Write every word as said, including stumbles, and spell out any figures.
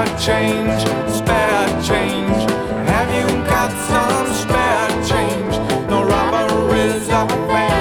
spare change, spare change? Have you got some spare change? No robberies of